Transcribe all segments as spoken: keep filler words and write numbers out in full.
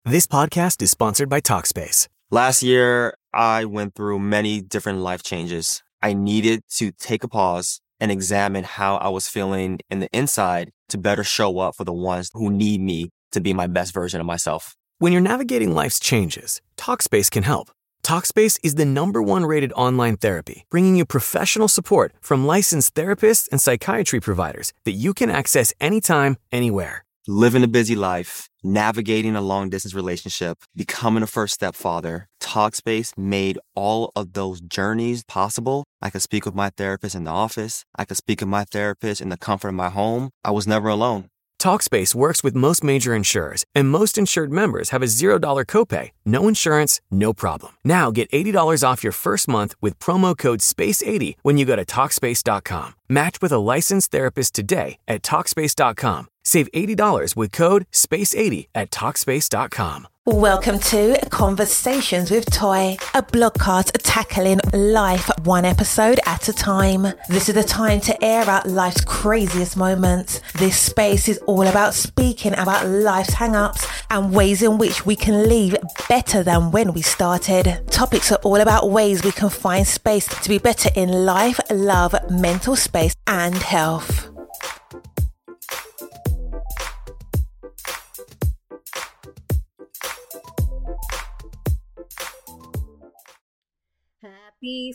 This podcast is sponsored by Talkspace. Last year, I went through many different life changes. I needed to take a pause and examine how I was feeling in the inside to better show up for the ones who need me to be my best version of myself. When you're navigating life's changes, Talkspace can help. Talkspace is the number one rated online therapy, bringing you professional support from licensed therapists and psychiatry providers that you can access anytime, anywhere. Living a busy life, navigating a long-distance relationship, becoming a first-step father, Talkspace made all of those journeys possible. I could speak with my therapist in the office. I could speak with my therapist in the comfort of my home. I was never alone. Talkspace works with most major insurers, and most insured members have a zero dollars copay. No insurance, no problem. Now get eighty dollars off your first month with promo code space eighty when you go to Talkspace dot com. Match with a licensed therapist today at Talkspace dot com. Save eighty dollars with code space eighty at Talkspace dot com. Welcome to Conversations with Toy, a blogcast tackling life one episode at a time. This is the time to air out life's craziest moments. This space is all about speaking about life's hang-ups and ways in which we can leave better than when we started. Topics are all about ways we can find space to be better in life, love, mental space, and health. Happy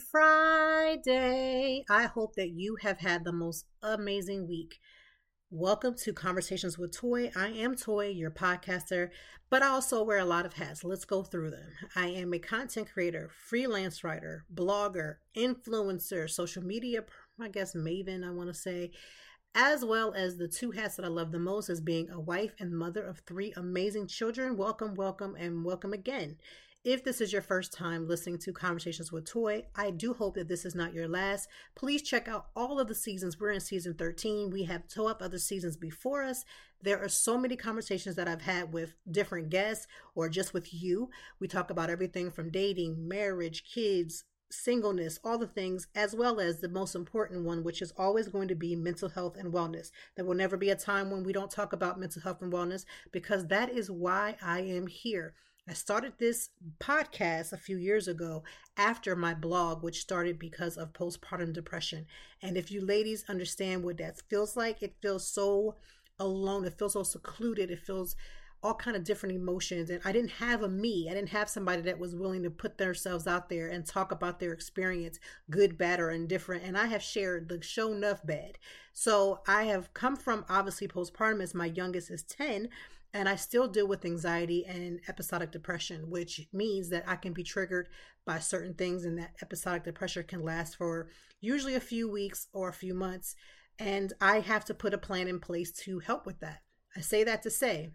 Friday. I hope that you have had the most amazing week. Welcome to Conversations with Toy. I am Toy, your podcaster, but I also wear a lot of hats. Let's go through them. I am a content creator, freelance writer, blogger, influencer, social media, I guess maven, I want to say, as well as the two hats that I love the most as being a wife and mother of three amazing children. Welcome, welcome, and welcome again. If this is your first time listening to Conversations with Toy, I do hope that this is not your last. Please check out all of the seasons. We're in season thirteen. We have two other seasons before us. There are so many conversations that I've had with different guests or just with you. We talk about everything from dating, marriage, kids, singleness, all the things, as well as the most important one, which is always going to be mental health and wellness. There will never be a time when we don't talk about mental health and wellness, because that is why I am here. I started this podcast a few years ago after my blog, which started because of postpartum depression. And if you ladies understand what that feels like, it feels so alone. It feels so secluded. It feels all kind of different emotions. And I didn't have a me. I didn't have somebody that was willing to put themselves out there and talk about their experience, good, bad, or indifferent. And I have shared the show enough bad. So I have come from obviously postpartum, as my youngest is ten. And I still deal with anxiety and episodic depression, which means that I can be triggered by certain things, and that episodic depression can last for usually a few weeks or a few months. And I have to put a plan in place to help with that. I say that to say,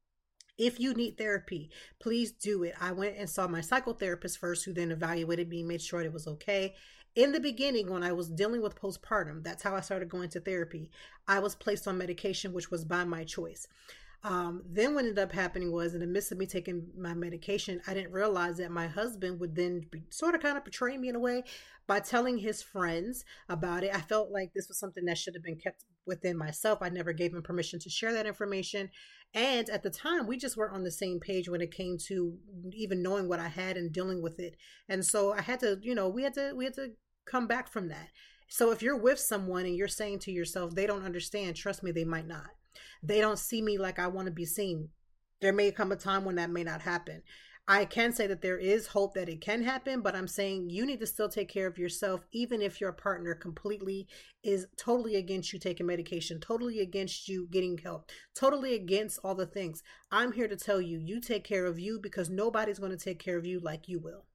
if you need therapy, please do it. I went and saw my psychotherapist first, who then evaluated me, made sure it was okay. In the beginning, when I was dealing with postpartum, that's how I started going to therapy. I was placed on medication, which was by my choice. Um, then what ended up happening was, in the midst of me taking my medication, I didn't realize that my husband would then be, sort of kind of betray me in a way by telling his friends about it. I felt like this was something that should have been kept within myself. I never gave him permission to share that information. And at the time, we just weren't on the same page when it came to even knowing what I had and dealing with it. And so I had to, you know, we had to, we had to come back from that. So if you're with someone and you're saying to yourself, they don't understand, trust me, they might not. They don't see me like I want to be seen. There may come a time when that may not happen. I can say that there is hope that it can happen, but I'm saying you need to still take care of yourself, even if your partner completely is totally against you taking medication, totally against you getting help, totally against all the things. I'm here to tell you, you take care of you, because nobody's going to take care of you like you will.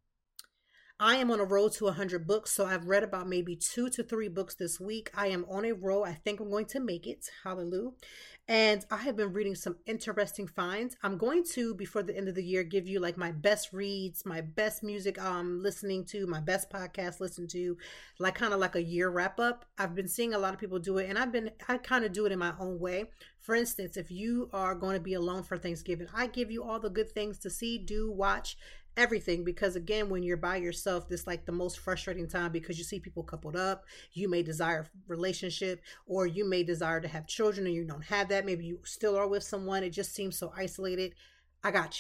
I am on a road to one hundred books, so I've read about maybe two to three books this week. I am on a roll. I think I'm going to make it. Hallelujah. And I have been reading some interesting finds. I'm going to, before the end of the year, give you like my best reads, my best music um listening to, my best podcast listen to, like kind of like a year wrap up. I've been seeing a lot of people do it, and I've been, I kind of do it in my own way. For instance, if you are going to be alone for Thanksgiving, I give you all the good things to see, do, watch, everything, because again, when you're by yourself, this like the most frustrating time, because you see people coupled up. You may desire a relationship, or you may desire to have children and you don't have that. Maybe you still are with someone. It just seems so isolated. I got you.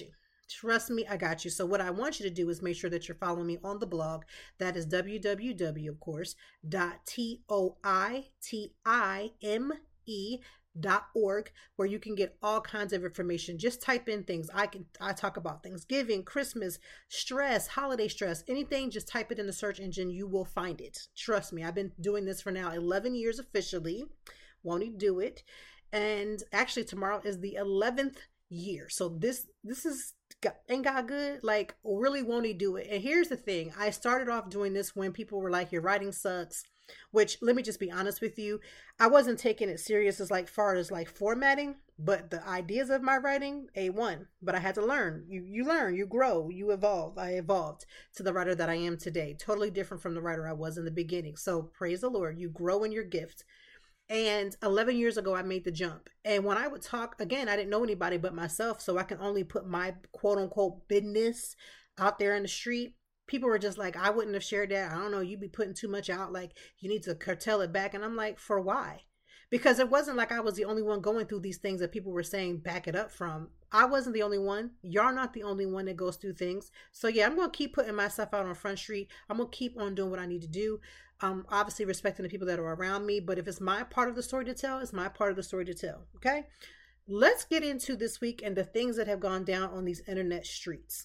Trust me, I got you. So what I want you to do is make sure that you're following me on the blog. That is w w w, of course, dot T O I T I M E dot org, where you can get all kinds of information. Just type in things. I can I talk about Thanksgiving, Christmas, stress, holiday stress, anything. Just type it in the search engine. You will find it. Trust me, I've been doing this for now eleven years officially. Won't he do it? And actually tomorrow is the eleventh year. So this this is ain't God good? Like, really, won't he do it? And here's the thing. I started off doing this when people were like, your writing sucks, which, let me just be honest with you, I wasn't taking it serious as like far as like formatting, but the ideas of my writing, A one. But I had to learn. You you learn, you grow, you evolve. I evolved to the writer that I am today. Totally different from the writer I was in the beginning. So praise the Lord. You grow in your gift. And eleven years ago, I made the jump. And when I would talk, again, I didn't know anybody but myself. So I can only put my quote unquote business out there in the street. People were just like, I wouldn't have shared that. I don't know. You'd be putting too much out. Like, you need to curtail it back. And I'm like, for why? Because it wasn't like I was the only one going through these things that people were saying back it up from. I wasn't the only one. Y'all not the only one that goes through things. So yeah, I'm going to keep putting myself out on Front Street. I'm going to keep on doing what I need to do. Um, obviously respecting the people that are around me. But if it's my part of the story to tell, it's my part of the story to tell. Okay. Let's get into this week and the things that have gone down on these internet streets.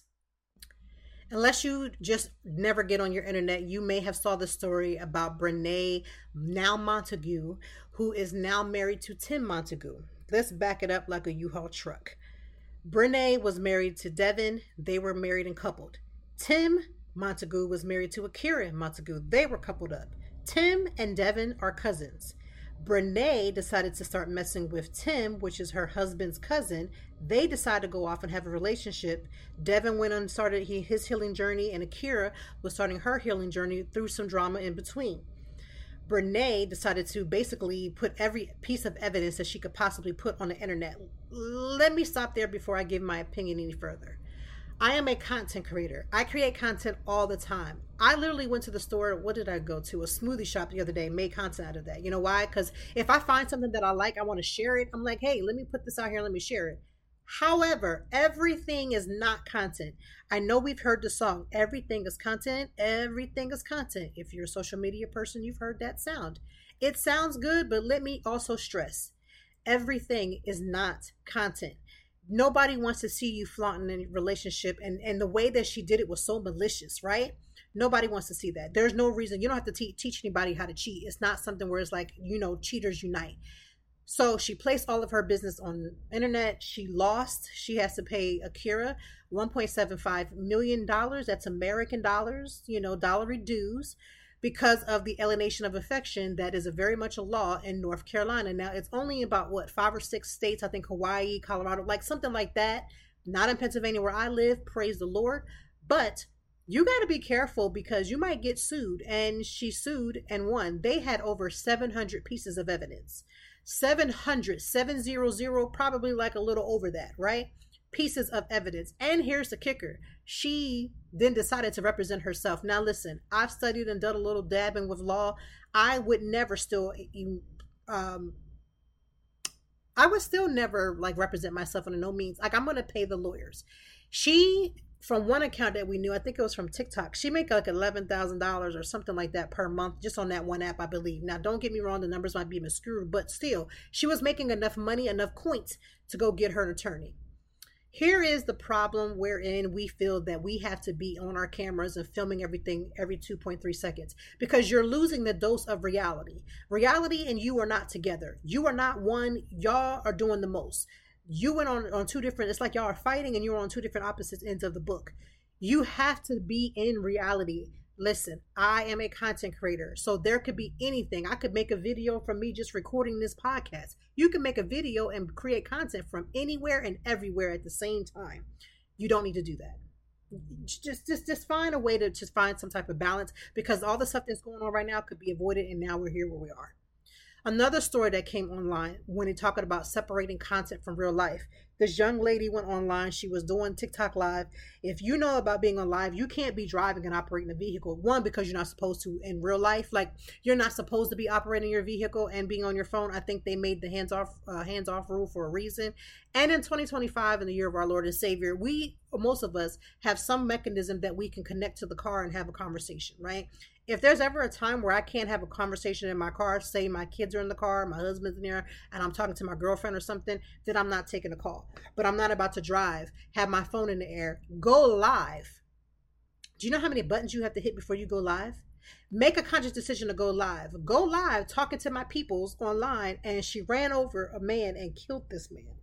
Unless you just never get on your internet, you may have saw the story about Brene, now Montague, who is now married to Tim Montague. Let's back it up like a U-Haul truck. Brene was married to Devin. They were married and coupled. Tim Montague was married to Akira Montague. They were coupled up. Tim and Devin are cousins. Brene decided to start messing with Tim, which is her husband's cousin. They decided to go off and have a relationship. Devin went on started he, his healing journey, and Akira was starting her healing journey through some drama in between. Brene decided to basically put every piece of evidence that she could possibly put on the internet. Let me stop there before I give my opinion any further. I am a content creator. I create content all the time. I literally went to the store. What did I go to? A smoothie shop the other day, made content out of that. You know why? Because if I find something that I like, I want to share it. I'm like, hey, let me put this out here. Let me share it. However, everything is not content. I know we've heard the song, everything is content. Everything is content. If you're a social media person, you've heard that sound. It sounds good, but let me also stress, everything is not content. Nobody wants to see you flaunting in a relationship. And, and the way that she did it was so malicious, right? Nobody wants to see that. There's no reason. You don't have to te- teach anybody how to cheat. It's not something where it's like, you know, cheaters unite. So she placed all of her business on internet. She lost. She has to pay Akira one point seven five million dollars. That's American dollars, you know, dollary dues, because of the alienation of affection. That is a very much a law in North Carolina. Now, it's only about, what, five or six states, I think Hawaii, Colorado, like something like that. Not in Pennsylvania where I live, praise the Lord. But you got to be careful because you might get sued. And she sued and won. They had over seven hundred pieces of evidence. seven hundred, seven hundred, probably like a little over that, right? Pieces of evidence. And here's the kicker. She then decided to represent herself. Now listen, I've studied and done a little dabbing with law. I would never still, um, I would still never like represent myself under no means. Like, I'm going to pay the lawyers. She, from one account that we knew, I think it was from TikTok, she made like eleven thousand dollars or something like that per month just on that one app, I believe. Now, don't get me wrong, the numbers might be obscure, but still, she was making enough money, enough coins to go get her an attorney. Here is the problem wherein we feel that we have to be on our cameras and filming everything every two point three seconds, because you're losing the dose of reality. Reality and you are not together. You are not one. Y'all are doing the most. You went on, on two different, it's like y'all are fighting and you're on two different opposite ends of the book. You have to be in reality. Listen, I am a content creator, so there could be anything. I could make a video from me just recording this podcast. You can make a video and create content from anywhere and everywhere at the same time. You don't need to do that. Just, just, just find a way to just find some type of balance, because all the stuff that's going on right now could be avoided, and now we're here where we are. Another story that came online when they talking about separating content from real life. This young lady went online. She was doing TikTok live. If you know about being on live, you can't be driving and operating a vehicle. One, because you're not supposed to in real life. Like, you're not supposed to be operating your vehicle and being on your phone. I think they made the hands off uh, hands off rule for a reason. And in twenty twenty-five, in the year of our Lord and Savior, we, most of us, have some mechanism that we can connect to the car and have a conversation, right? If there's ever a time where I can't have a conversation in my car, say my kids are in the car, my husband's in there, and I'm talking to my girlfriend or something, then I'm not taking a call. But I'm not about to drive, have my phone in the air, go live. Do you know how many buttons you have to hit before you go live? Make a conscious decision to go live. Go live talking to my peoples online, and she ran over a man and killed this man.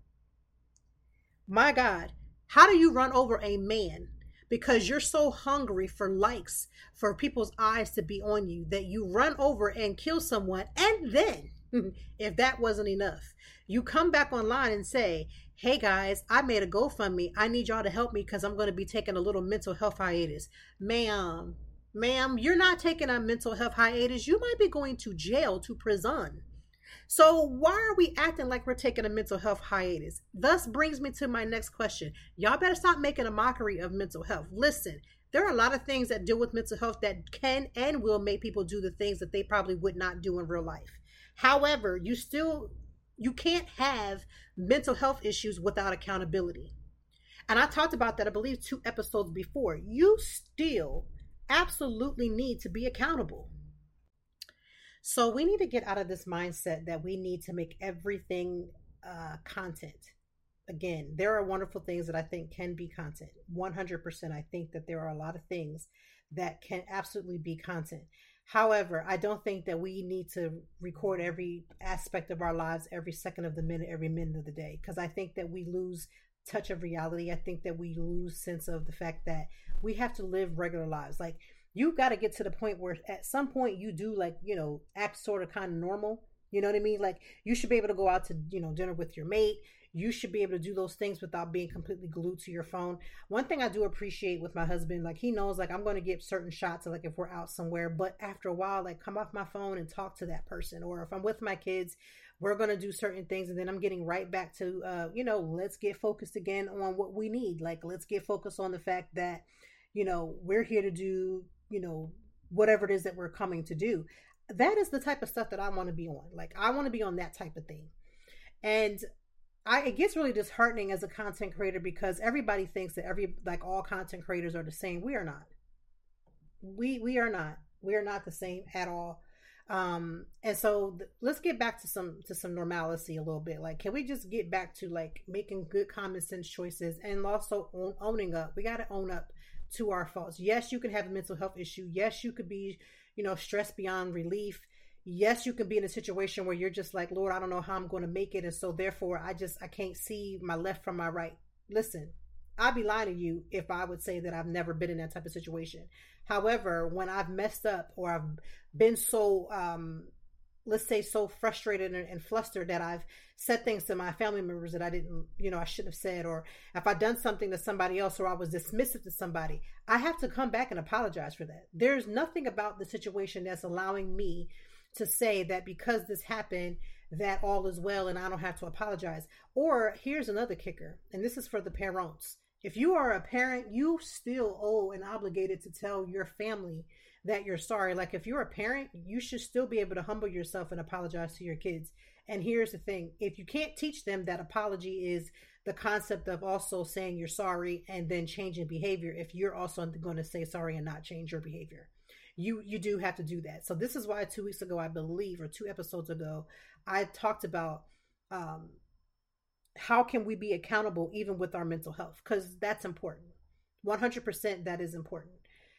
My God, how do you run over a man? Because you're so hungry for likes, for people's eyes to be on you, that you run over and kill someone. And then, if that wasn't enough, you come back online and say, hey guys, I made a GoFundMe. I need y'all to help me because I'm going to be taking a little mental health hiatus. Ma'am, ma'am, you're not taking a mental health hiatus. You might be going to jail, to prison. So why are we acting like we're taking a mental health hiatus? Thus brings me to my next question. Y'all better stop making a mockery of mental health. Listen, there are a lot of things that deal with mental health that can and will make people do the things that they probably would not do in real life. However, you still, you can't have mental health issues without accountability. And I talked about that, I believe, two episodes before. You still absolutely need to be accountable. So we need to get out of this mindset that we need to make everything uh, content. Again, there are wonderful things that I think can be content. one hundred percent. I think that there are a lot of things that can absolutely be content. However, I don't think that we need to record every aspect of our lives, every second of the minute, every minute of the day, because I think that we lose touch of reality. I think that we lose sense of the fact that we have to live regular lives. Like, you got to get to the point where at some point you do, like, you know, act sort of kind of normal. You know what I mean? Like, you should be able to go out to, you know, dinner with your mate. You should be able to do those things without being completely glued to your phone. One thing I do appreciate with my husband, like, he knows, like, I'm going to get certain shots of, like, if we're out somewhere, but after a while, like, come off my phone and talk to that person. Or if I'm with my kids, we're going to do certain things, and then I'm getting right back to, uh, you know, let's get focused again on what we need. Like, let's get focused on the fact that, you know, we're here to do, you know, whatever it is that we're coming to do. That is the type of stuff that I want to be on. Like, I want to be on that type of thing. And I, it gets really disheartening as a content creator because everybody thinks that every, like, all content creators are the same. We are not. We, we are not. We are not the same at all. Um, and so th- let's get back to some, to some normalcy a little bit. Like, can we just get back to, like, making good common sense choices and also own, owning up? We got to own up to our faults. Yes, you can have a mental health issue. Yes, you could be, you know, stressed beyond relief. Yes, you can be in a situation where you're just like, Lord, I don't know how I'm going to make it. And so therefore I just, I can't see my left from my right. Listen, I'd be lying to you if I would say that I've never been in that type of situation. However, when I've messed up or I've been so, um, let's say so frustrated and, and flustered that I've said things to my family members that I didn't, you know, I shouldn't have said, or if I've done something to somebody else or I was dismissive to somebody, I have to come back and apologize for that. There's nothing about the situation that's allowing me to say that because this happened, that all is well and I don't have to apologize. Or here's another kicker, and this is for the parents. If you are a parent, you still owe and obligated to tell your family that you're sorry. Like, if you're a parent, you should still be able to humble yourself and apologize to your kids. And here's the thing. If you can't teach them that apology is the concept of also saying you're sorry and then changing behavior, if you're also going to say sorry and not change your behavior, you, you do have to do that. So this is why two weeks ago, I believe, or two episodes ago, I talked about, um, how can we be accountable even with our mental health? Because that's important. one hundred percent that is important.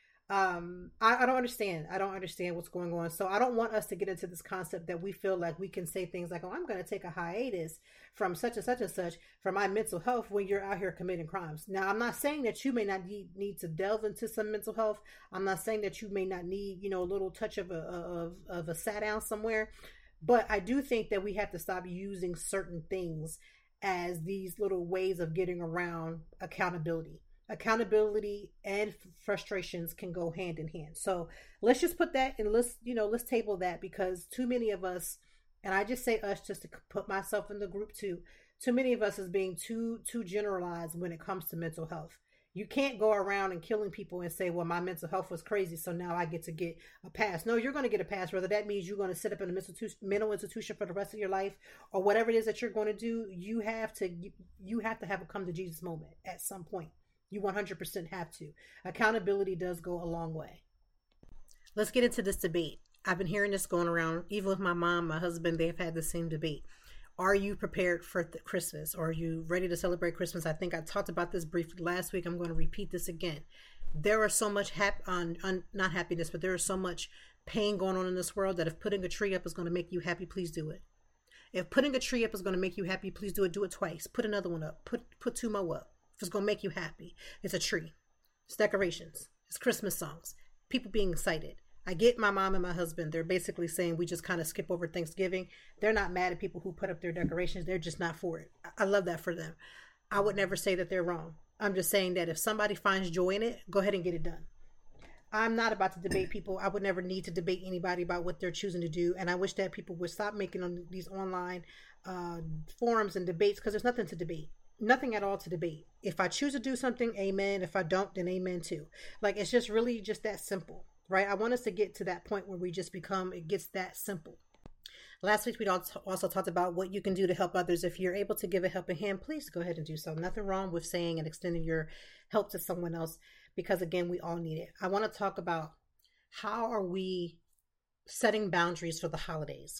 Um, I, I don't understand. I don't understand what's going on. So I don't want us to get into this concept that we feel like we can say things like, oh, I'm going to take a hiatus from such and such and such for my mental health when you're out here committing crimes. Now, I'm not saying that you may not need, need to delve into some mental health. I'm not saying that you may not need, you know, a little touch of a, of, of a sat down somewhere. But I do think that we have to stop using certain things as these little ways of getting around accountability. Accountability and frustrations can go hand in hand. So let's just put that and let's, you know, let's table that, because too many of us and I just say us just to put myself in the group too. Too many of us is being too too generalized when it comes to mental health. You can't go around and killing people and say, well, my mental health was crazy, so now I get to get a pass. No, you're going to get a pass, whether that means you're going to sit up in a mental institution for the rest of your life or whatever it is that you're going to do. You have to you have to have a come to Jesus moment at some point. You one hundred percent have to. Accountability does go a long way. Let's get into this debate. I've been hearing this going around. Even with my mom, my husband, they've had the same debate. Are you prepared for th- Christmas? Or are you ready to celebrate Christmas? I think I talked about this briefly last week. I'm going to repeat this again. There are so much, hap- on, on, not happiness, but there is so much pain going on in this world that if putting a tree up is going to make you happy, please do it. If putting a tree up is going to make you happy, please do it. Do it twice. Put another one up. Put put two more up. If it's going to make you happy, it's a tree. It's decorations. It's Christmas songs. People being excited. I get my mom and my husband. They're basically saying we just kind of skip over Thanksgiving. They're not mad at people who put up their decorations. They're just not for it. I love that for them. I would never say that they're wrong. I'm just saying that if somebody finds joy in it, go ahead and get it done. I'm not about to debate people. I would never need to debate anybody about what they're choosing to do. And I wish that people would stop making on these online uh, forums and debates because there's nothing to debate. Nothing at all to debate. If I choose to do something, amen. If I don't, then amen too. Like, it's just really just that simple. Right? I want us to get to that point where we just become, it gets that simple. Last week, we also talked about what you can do to help others. If you're able to give a helping hand, please go ahead and do so. Nothing wrong with saying and extending your help to someone else because, again, we all need it. I want to talk about how are we setting boundaries for the holidays.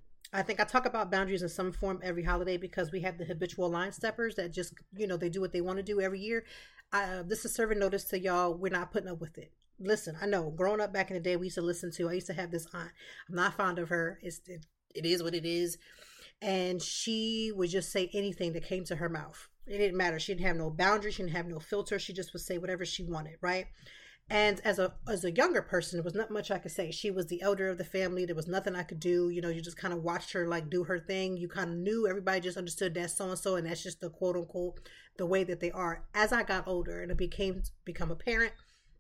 I think I talk about boundaries in some form every holiday because we have the habitual line steppers that just, you know, they do what they want to do every year. Uh, this is serving notice to y'all. We're not putting up with it. Listen, I know growing up back in the day, we used to listen to, I used to have this aunt. I'm not fond of her. It's, it, it is what it is. And she would just say anything that came to her mouth. It didn't matter. She didn't have no boundaries. She didn't have no filter. She just would say whatever she wanted. Right. And as a, as a younger person, there was not much I could say. She was the elder of the family. There was nothing I could do. You know, you just kind of watched her like do her thing. You kind of knew, everybody just understood that's so-and-so. And that's just the quote unquote, the way that they are. As I got older and it became, become a parent,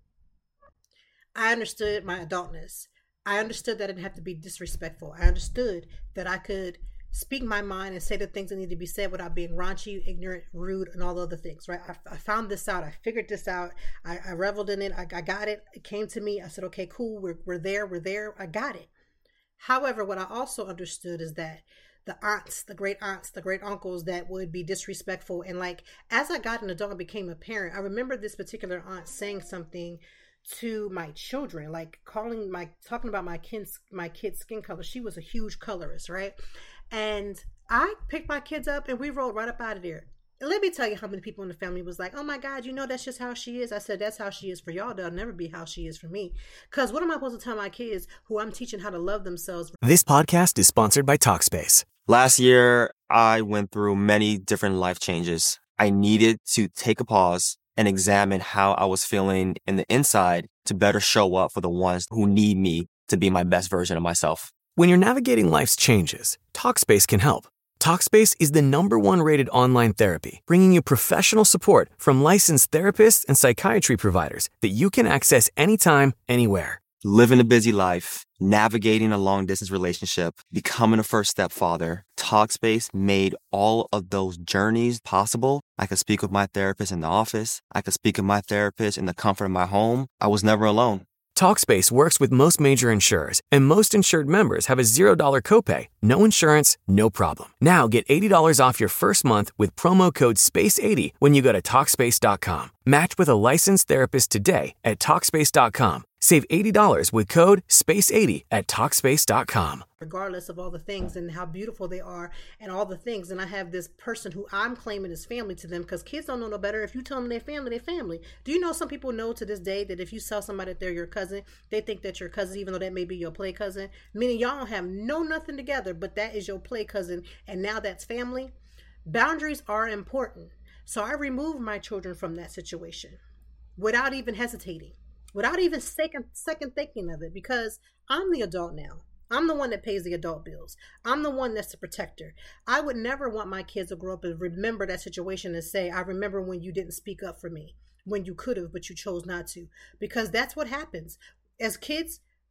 I understood my adultness. I understood that I didn't have to be disrespectful. I understood that I could speak my mind and say the things that need to be said without being raunchy, ignorant, rude, and all the other things, right? I, I found this out. I figured this out. I, I reveled in it. I, I got it. It came to me. I said, okay, cool. We're, we're there. We're there. I got it. However, what I also understood is that the aunts, the great aunts, the great uncles that would be disrespectful. And like, as I got an adult and became a parent, I remember this particular aunt saying something to my children, like calling my, talking about my kids, my kids' skin color. She was a huge colorist, right? And I picked my kids up and we rolled right up out of there. And let me tell you how many people in the family was like, oh my God, you know, that's just how she is. I said, that's how she is for y'all. That'll never be how she is for me. Because what am I supposed to tell my kids who I'm teaching how to love themselves? This podcast is sponsored by Talkspace. Last year, I went through many different life changes. I needed to take a pause and examine how I was feeling in the inside to better show up for the ones who need me to be my best version of myself. When you're navigating life's changes, Talkspace can help. Talkspace is the number one rated online therapy, bringing you professional support from licensed therapists and psychiatry providers that you can access anytime, anywhere. Living a busy life, navigating a long-distance relationship, becoming a first-step father, Talkspace made all of those journeys possible. I could speak with my therapist in the office. I could speak with my therapist in the comfort of my home. I was never alone. Talkspace works with most major insurers, and most insured members have a zero dollars copay. No insurance, no problem. Now get eighty dollars off your first month with promo code space eighty when you go to Talkspace dot com. Match with a licensed therapist today at Talkspace dot com. Save eighty dollars with code space eighty at Talkspace dot com. Regardless of all the things and how beautiful they are and all the things. And I have this person who I'm claiming is family to them because kids don't know no better. If you tell them they're family, they're family. Do you know some people know to this day that if you tell somebody that they're your cousin, they think that your cousin, even though that may be your play cousin, meaning y'all don't have no nothing together, but that is your play cousin. And now that's family. Boundaries are important. So I removed my children from that situation without even hesitating. Without even second, second thinking of it, because I'm the adult now. I'm the one that pays the adult bills. I'm the one that's the protector. I would never want my kids to grow up and remember that situation and say, I remember when you didn't speak up for me, when you could have, but you chose not to. Because that's what happens. As kids,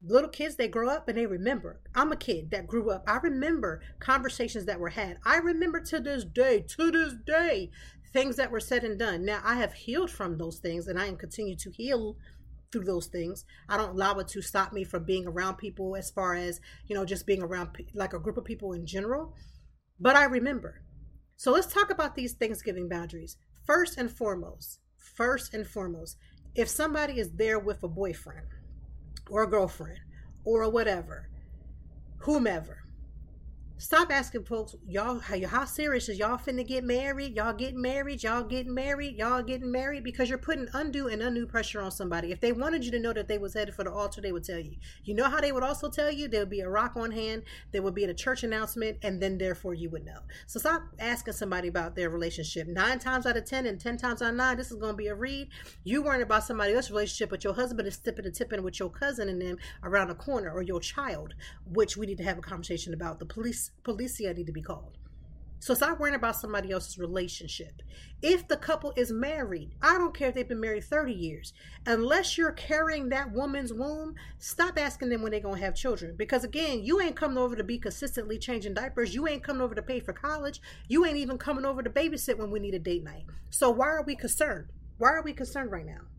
Little kids, they grow up and they remember. I'm a kid that grew up. I remember conversations that were had. I remember to this day, to this day, things that were said and done. Now, I have healed from those things, and I am continue to heal through those things. I don't allow it to stop me from being around people, as far as, you know, just being around like a group of people in general. But I remember. So let's talk about these Thanksgiving boundaries. First and foremost, first and foremost, if somebody is there with a boyfriend or a girlfriend or a whatever, whomever, stop asking folks, y'all, how, how serious is y'all finna get married? Y'all getting married? Y'all getting married? Y'all getting married? Because you're putting undue and undue pressure on somebody. If they wanted you to know that they was headed for the altar, they would tell you. You know how they would also tell you? There would be a rock on hand. There would be a church announcement, and then therefore you would know. So stop asking somebody about their relationship. Nine times out of ten and ten times out of nine, this is going to be a read. You worrying about somebody else's relationship, but your husband is tipping and tipping with your cousin and them around the corner, or your child, which we need to have a conversation about. The police Policia need to be called. So stop worrying about somebody else's relationship. If the couple is married, I don't care if they've been married thirty years, unless you're carrying that woman's womb, stop asking them when they're going to have children. Because again, you ain't coming over to be consistently changing diapers. You ain't coming over to pay for college. You ain't even coming over to babysit when we need a date night. So why are we concerned? Why are we concerned right now?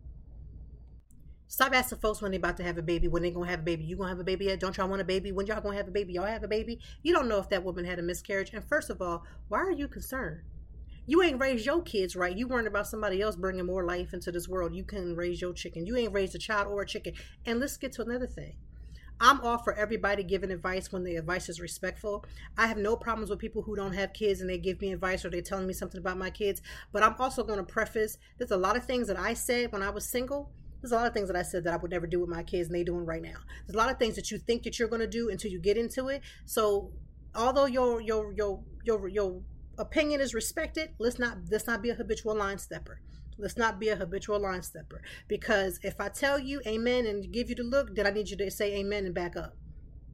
Stop asking folks when they're about to have a baby, when they're going to have a baby. You going to have a baby yet? Don't y'all want a baby? When y'all going to have a baby? Y'all have a baby? You don't know if that woman had a miscarriage. And first of all, why are you concerned? You ain't raised your kids right. You worried about somebody else bringing more life into this world. You couldn't raise your chicken. You ain't raised a child or a chicken. And let's get to another thing. I'm all for everybody giving advice when the advice is respectful. I have no problems with people who don't have kids and they give me advice or they're telling me something about my kids. But I'm also going to preface, there's a lot of things that I said when I was single. There's a lot of things that I said that I would never do with my kids, and they doing right now. There's a lot of things that you think that you're going to do until you get into it. So although your your your your your opinion is respected, let's not let's not be a habitual line stepper. Let's not be a habitual line stepper. Because if I tell you amen and give you the look, then I need you to say amen and back up.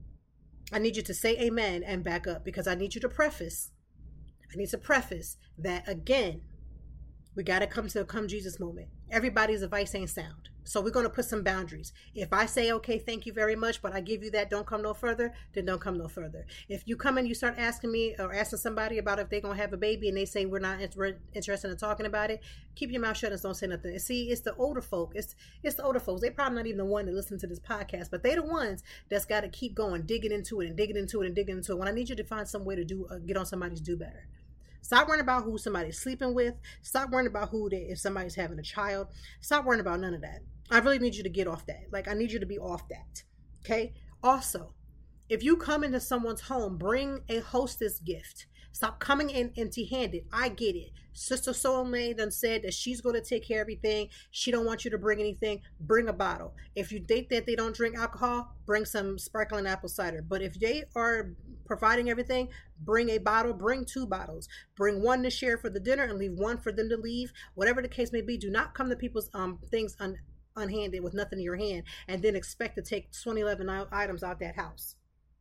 I need you to say amen and back up, because I need you to preface. I need to preface that, again, we got to come to a come Jesus moment. Everybody's advice ain't sound. So we're going to put some boundaries. If I say, okay, thank you very much, but I give you that, don't come no further, then don't come no further. If you come and you start asking me or asking somebody about if they're going to have a baby and they say we're not inter- interested in talking about it, keep your mouth shut and don't say nothing. See, it's the older folk. It's it's the older folks. They're probably not even the one that listen to this podcast, but they're the ones that's got to keep going, digging into it and digging into it and digging into it. When I need you to find some way to do uh, get on somebody's do better. Stop worrying about who somebody's sleeping with. Stop worrying about who they, if somebody's having a child. Stop worrying about none of that. I really need you to get off that. Like, I need you to be off that. Okay? Also, if you come into someone's home, bring a hostess gift. Stop coming in empty-handed. I get it. Sister Soulmate done said that she's going to take care of everything. She don't want you to bring anything. Bring a bottle. If you think that they don't drink alcohol, bring some sparkling apple cider. But if they are providing everything, bring a bottle. Bring two bottles. Bring one to share for the dinner and leave one for them to leave. Whatever the case may be, do not come to people's um things un, unhanded with nothing in your hand and then expect to take twenty eleven items out that house.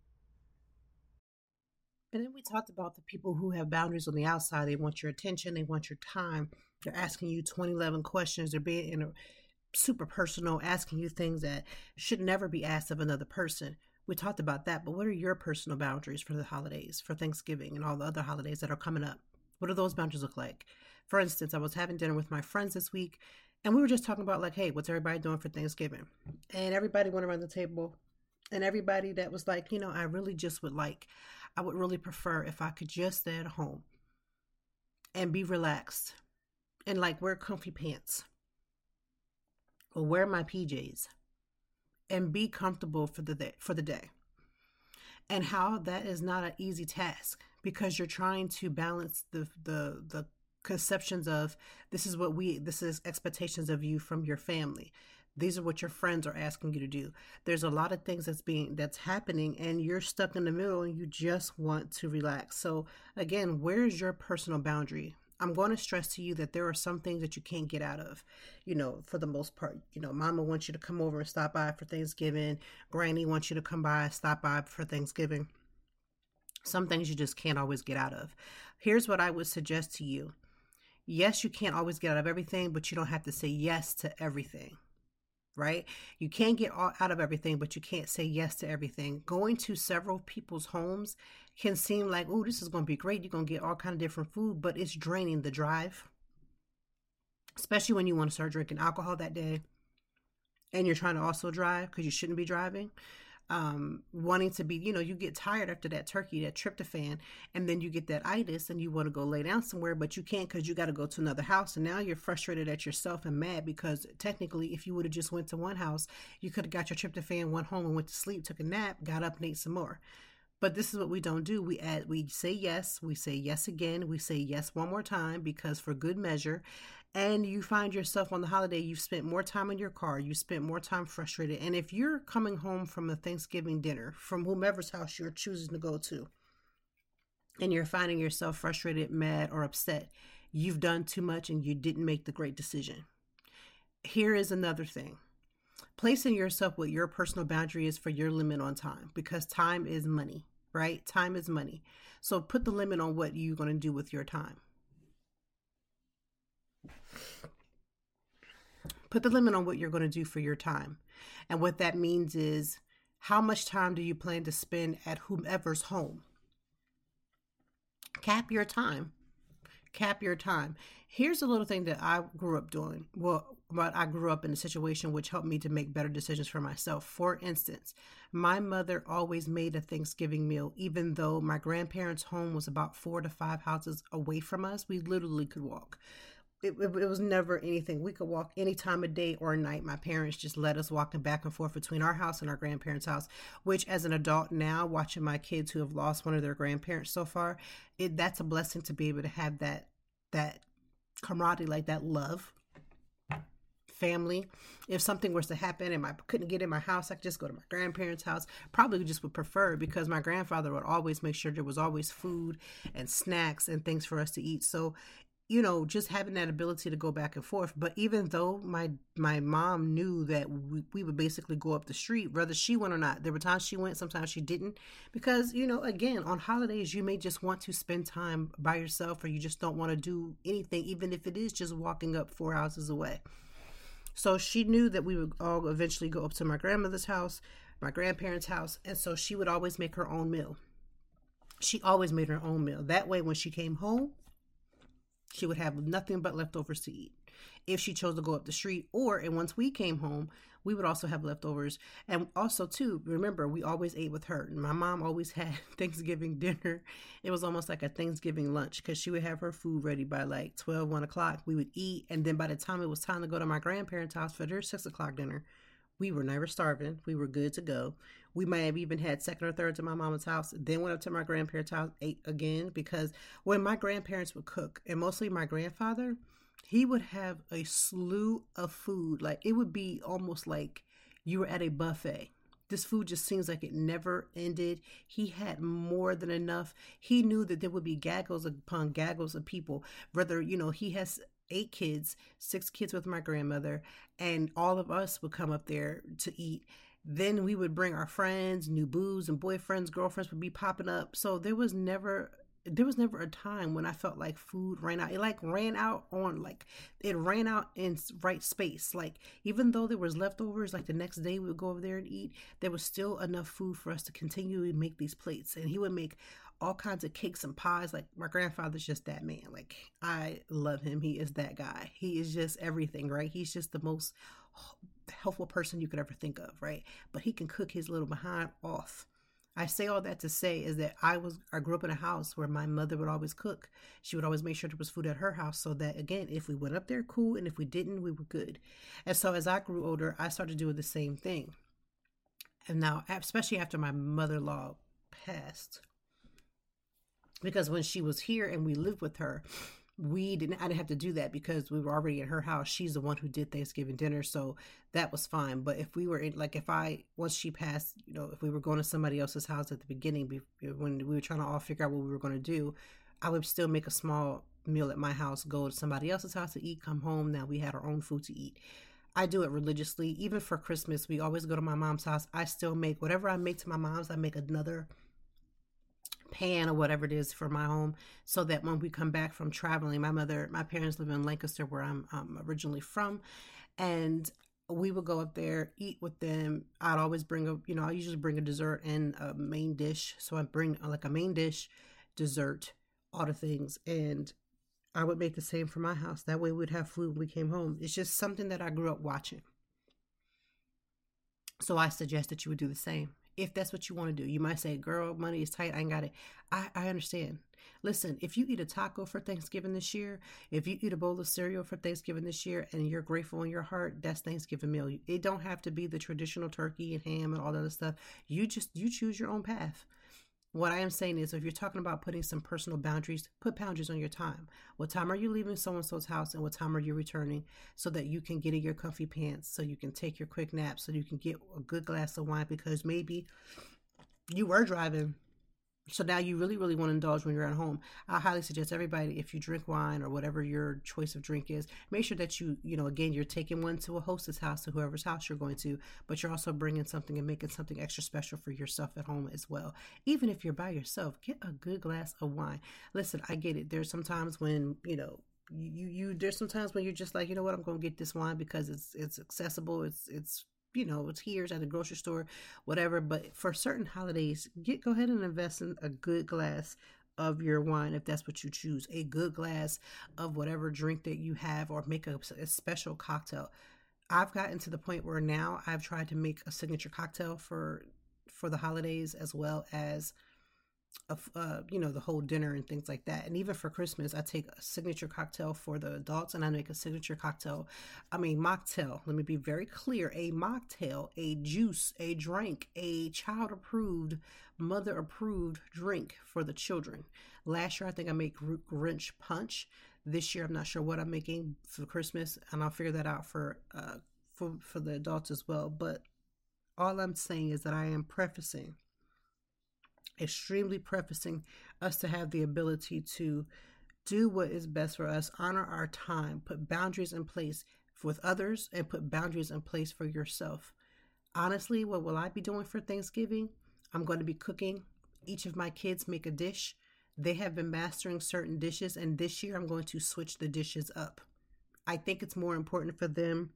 And then we talked about the people who have boundaries on the outside. They want your attention. They want your time. They're asking you twenty eleven questions. They're being in a super personal, asking you things that should never be asked of another person. We talked about that, but what are your personal boundaries for the holidays, for Thanksgiving and all the other holidays that are coming up? What do those boundaries look like? For instance, I was having dinner with my friends this week, and we were just talking about, like, hey, what's everybody doing for Thanksgiving? And everybody went around the table, and everybody that was like, you know, I really just would like, I would really prefer if I could just stay at home and be relaxed and like wear comfy pants or wear my P Js and be comfortable for the day, for the day. And how that is not an easy task, because you're trying to balance the the the conceptions of this is what we this is expectations of you from your family. These are what your friends are asking you to do. There's a lot of things that's being that's happening, and you're stuck in the middle and you just want to relax. So again, where's your personal boundary? I'm going to stress to you that there are some things that you can't get out of, you know, for the most part. You know, mama wants you to come over and stop by for Thanksgiving. Granny wants you to come by and stop by for Thanksgiving. Some things you just can't always get out of. Here's what I would suggest to you. Yes, you can't always get out of everything, but you don't have to say yes to everything. right? You can't get all out of everything, but you can't say yes to everything. Going to several people's homes can seem like, oh, this is going to be great. You're going to get all kind of different food, but it's draining the drive, especially when you want to start drinking alcohol that day and you're trying to also drive because you shouldn't be driving. Um, wanting to be, you know, you get tired after that turkey, that tryptophan, and then you get that itis and you want to go lay down somewhere, but you can't because you got to go to another house. And now you're frustrated at yourself and mad because technically if you would have just went to one house, you could have got your tryptophan, went home and went to sleep, took a nap, got up and ate some more. But this is what we don't do. We add, we say yes, we say yes again, we say yes one more time because for good measure. And you find yourself on the holiday, you've spent more time in your car, you spent more time frustrated. And if you're coming home from a Thanksgiving dinner, from whomever's house you're choosing to go to, and you're finding yourself frustrated, mad, or upset, you've done too much and you didn't make the great decision. Here is another thing. Placing yourself what your personal boundary is for your limit on time, because time is money, right? Time is money. So put the limit on what you're going to do with your time. Put the limit on what you're going to do for your time. And what that means is, how much time do you plan to spend at whomever's home? Cap your time. Cap your time. Here's a little thing that I grew up doing. Well, but I grew up in a situation which helped me to make better decisions for myself. For instance, my mother always made a Thanksgiving meal, even though my grandparents' home was about four to five houses away from us. We literally could walk. It, it, it was never anything. We could walk any time of day or night. My parents just let us walking back and forth between our house and our grandparents' house, which as an adult now, watching my kids who have lost one of their grandparents so far, it that's a blessing to be able to have that, that camaraderie, like that love, family. If something was to happen and I couldn't get in my house, I could just go to my grandparents' house. Probably just would prefer, because my grandfather would always make sure there was always food and snacks and things for us to eat. So, you know, just having that ability to go back and forth. But even though my my mom knew that we, we would basically go up the street, whether she went or not, there were times she went, sometimes she didn't. Because, you know, again, on holidays, you may just want to spend time by yourself, or you just don't want to do anything, even if it is just walking up four houses away. So she knew that we would all eventually go up to my grandmother's house, my grandparents' house. And so she would always make her own meal. She always made her own meal. That way, when she came home, she would have nothing but leftovers to eat if she chose to go up the street. Or, and once we came home, we would also have leftovers. And also, too, remember, we always ate with her. My mom always had Thanksgiving dinner. It was almost like a Thanksgiving lunch, because she would have her food ready by like twelve, one o'clock. We would eat. And then by the time it was time to go to my grandparents' house for their six o'clock dinner, we were never starving. We were good to go. We might have even had second or third to my mama's house, then went up to my grandparents' house, ate again, because when my grandparents would cook, and mostly my grandfather, he would have a slew of food. Like, it would be almost like you were at a buffet. This food just seems like it never ended. He had more than enough. He knew that there would be gaggles upon gaggles of people. Whether, you know, he has eight kids, six kids with my grandmother, and all of us would come up there to eat. Then we would bring our friends, new boos and boyfriends, girlfriends would be popping up. So there was never, there was never a time when I felt like food ran out. It like ran out on like, it ran out in right space. Like, even though there was leftovers, like the next day we would go over there and eat, there was still enough food for us to continually make these plates. And he would make all kinds of cakes and pies. Like, my grandfather's just that man. Like, I love him. He is that guy. He is just everything, right? He's just the most helpful person you could ever think of, right? But he can cook his little behind off. I say all that to say is that I was, I grew up in a house where my mother would always cook. She would always make sure there was food at her house, so that, again, if we went up there, cool. And if we didn't, we were good. And so as I grew older, I started doing the same thing. And now, especially after my mother-in-law passed, because when she was here and we lived with her, we didn't, I didn't have to do that because we were already at her house. She's the one who did Thanksgiving dinner. So that was fine. But if we were in, like, if I, once she passed, you know, if we were going to somebody else's house at the beginning, when we were trying to all figure out what we were going to do, I would still make a small meal at my house, go to somebody else's house to eat, come home. Now we had our own food to eat. I do it religiously. Even for Christmas, we always go to my mom's house. I still make whatever I make to my mom's, I make another pan or whatever it is for my home, so that when we come back from traveling, my mother, my parents live in Lancaster, where I'm um, originally from, and we would go up there, eat with them. I'd always bring a, you know, I usually bring a dessert and a main dish. So I bring like a main dish, dessert, all the things. And I would make the same for my house. That way we'd have food when we came home. It's just something that I grew up watching. So I suggest that you would do the same. If that's what you want to do. You might say, girl, money is tight. I ain't got it. I, I understand. Listen, if you eat a taco for Thanksgiving this year, if you eat a bowl of cereal for Thanksgiving this year and you're grateful in your heart, that's Thanksgiving meal. It don't have to be the traditional turkey and ham and all that other stuff. You just, you choose your own path. What I am saying is, if you're talking about putting some personal boundaries, put boundaries on your time. What time are you leaving so-and-so's house and what time are you returning, so that you can get in your comfy pants, so you can take your quick nap, so you can get a good glass of wine, because maybe you were driving. So now you really, really want to indulge when you're at home. I highly suggest everybody, if you drink wine or whatever your choice of drink is, make sure that you, you know, again, you're taking one to a hostess house, to whoever's house you're going to, but you're also bringing something and making something extra special for yourself at home as well. Even if you're by yourself, get a good glass of wine. Listen, I get it. There's sometimes when, you know, you, you, there's sometimes when you're just like, you know what, I'm going to get this wine because it's, it's accessible. It's, it's, you know, it's here, it's at the grocery store, whatever. But for certain holidays, get go ahead and invest in a good glass of your wine if that's what you choose. A good glass of whatever drink that you have, or make a, a special cocktail. I've gotten to the point where now I've tried to make a signature cocktail for for the holidays, as well as a, uh, you know, the whole dinner and things like that. And even for Christmas, I take a signature cocktail for the adults, and I make a signature cocktail, I mean mocktail, let me be very clear, a mocktail, a juice, a drink, a child approved, mother approved drink for the children. Last year I think I made Grinch punch. This year I'm not sure what I'm making for Christmas, and I'll figure that out for uh for for the adults as well. But all I'm saying is that I am prefacing extremely prefacing us to have the ability to do what is best for us, honor our time, put boundaries in place with others, and put boundaries in place for yourself. Honestly, what will I be doing for Thanksgiving? I'm going to be cooking. Each of my kids make a dish. They have been mastering certain dishes, and this year I'm going to switch the dishes up. I think it's more important for them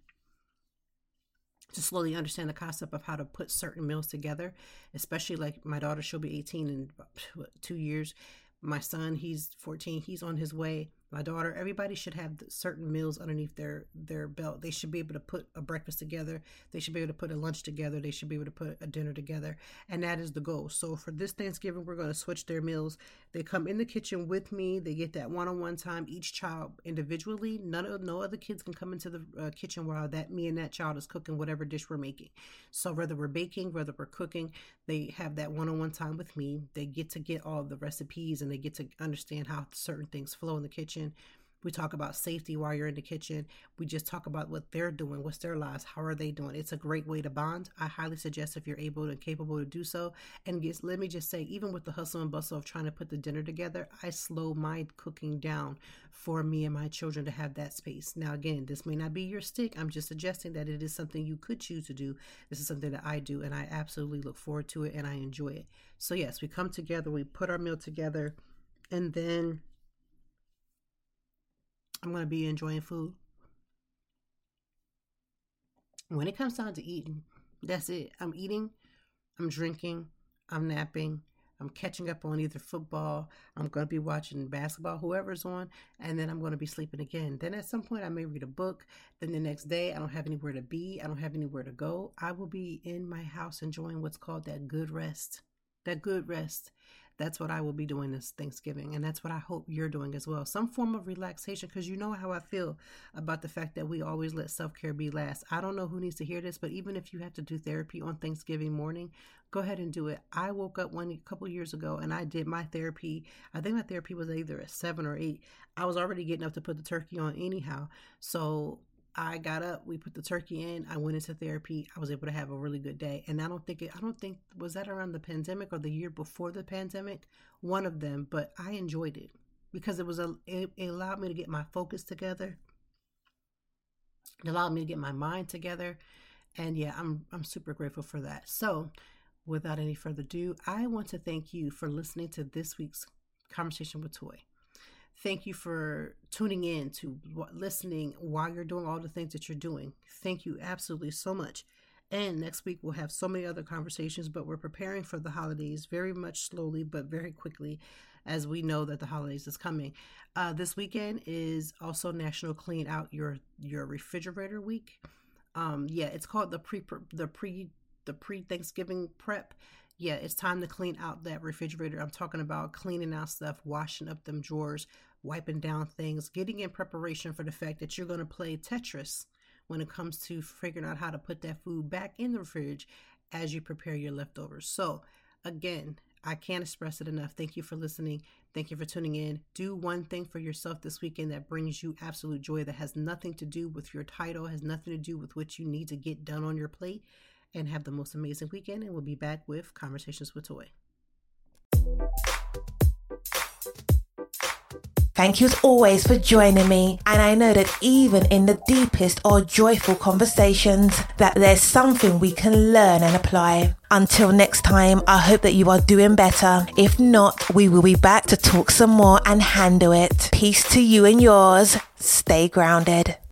to slowly understand the concept of how to put certain meals together, especially like my daughter, she'll be eighteen in two years. My son, he's fourteen, he's on his way. My daughter, everybody should have certain meals underneath their, their belt. They should be able to put a breakfast together. They should be able to put a lunch together. They should be able to put a dinner together. And that is the goal. So for this Thanksgiving, we're going to switch their meals. They come in the kitchen with me. They get that one-on-one time, each child individually. None of, no other kids can come into the uh, kitchen while that me and that child is cooking whatever dish we're making. So whether we're baking, whether we're cooking, they have that one-on-one time with me. They get to get all the recipes, and they get to understand how certain things flow in the kitchen. We talk about safety while you're in the kitchen. We just talk about what they're doing, what's their lives, how are they doing. It's a great way to bond. I highly suggest, if you're able and capable to do so. And just, let me just say, even with the hustle and bustle of trying to put the dinner together, I slow my cooking down for me and my children to have that space. Now, again, this may not be your stick. I'm just suggesting that it is something you could choose to do. This is something that I do, and I absolutely look forward to it, and I enjoy it. So yes, we come together, we put our meal together, and then I'm going to be enjoying food. When it comes down to eating, that's it. I'm eating, I'm drinking, I'm napping, I'm catching up on either football, I'm going to be watching basketball, whoever's on, and then I'm going to be sleeping again. Then at some point I may read a book. Then the next day I don't have anywhere to be. I don't have anywhere to go. I will be in my house enjoying what's called that good rest. That good rest. That's what I will be doing this Thanksgiving. And that's what I hope you're doing as well. Some form of relaxation, because you know how I feel about the fact that we always let self-care be last. I don't know who needs to hear this, but even if you have to do therapy on Thanksgiving morning, go ahead and do it. I woke up one a couple years ago and I did my therapy. I think my therapy was either at seven or eight. I was already getting up to put the turkey on anyhow. So I got up, we put the turkey in, I went into therapy, I was able to have a really good day. And I don't think it, I don't think, was that around the pandemic or the year before the pandemic? One of them, but I enjoyed it because it was a, it, it allowed me to get my focus together. It allowed me to get my mind together. And yeah, I'm, I'm super grateful for that. So without any further ado, I want to thank you for listening to this week's Conversation with Toy. Thank you for tuning in, to listening while you're doing all the things that you're doing. Thank you absolutely so much. And next week we'll have so many other conversations, but we're preparing for the holidays very much slowly, but very quickly, as we know that the holidays is coming. Uh, this weekend is also National Clean Out Your Your Refrigerator Week. Um, yeah, it's called the pre the pre the pre Thanksgiving prep. Yeah, it's time to clean out that refrigerator. I'm talking about cleaning out stuff, washing up them drawers, wiping down things, getting in preparation for the fact that you're going to play Tetris when it comes to figuring out how to put that food back in the fridge as you prepare your leftovers. So again, I can't express it enough. Thank you for listening. Thank you for tuning in. Do one thing for yourself this weekend that brings you absolute joy, that has nothing to do with your title, has nothing to do with what you need to get done on your plate, and have the most amazing weekend. And we'll be back with Conversations with Toy. Thank you as always for joining me. And I know that even in the deepest or joyful conversations, that there's something we can learn and apply. Until next time, I hope that you are doing better. If not, we will be back to talk some more and handle it. Peace to you and yours. Stay grounded.